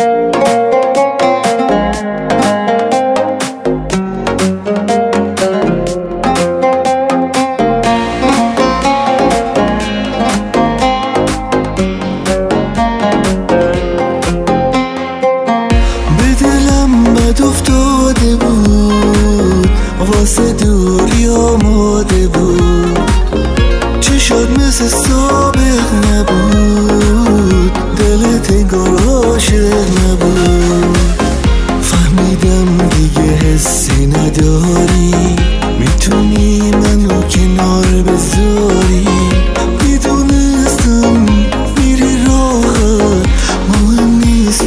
افتاده بود واسه دوری آماده بود، چشات مثل سابق نبود، دلت انگار عاشق نبود. فهمیدم دیگه حسی نداری، میتونی منو کنار بذاری. میدونستم میری راحت، مهم نیست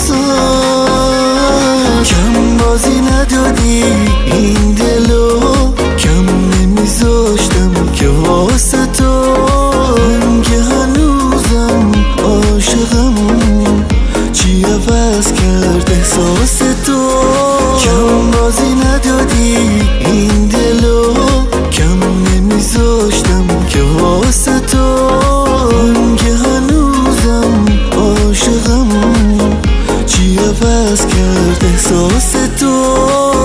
واسم. کم بازی ندادی این دلو، کم نمیذاشتم که واسه تو. من که هنوزم عاشقم، چی عوض کرد احساس تو؟ کم بازی ندادی این دلو، کم نمیذاشتم که واسه تو. من که هنوزم عاشقم، چی عوض کرد احساس تو؟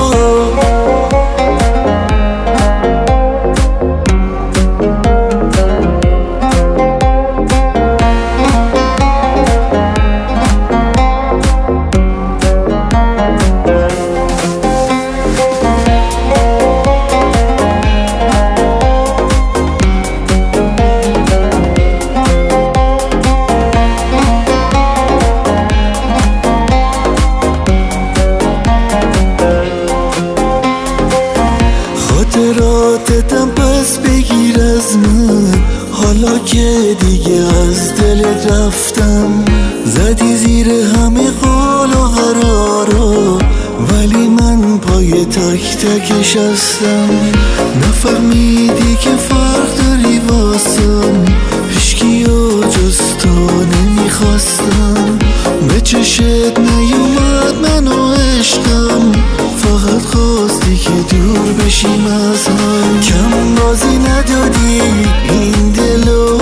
خاطراتتم پس بگیر از من، حالا که دیگه از دلت رفتم. زدی زیر همه قول و قرارا، ولی من پای تک تکش هستم. نفهمیدی که فرق داری واسم، هیچکیو جز تو نمیخواستم. به چشت نیومد من و عشقم، فقط خواستی که دور بشیم از هم. کم بازی ندادی این دلو،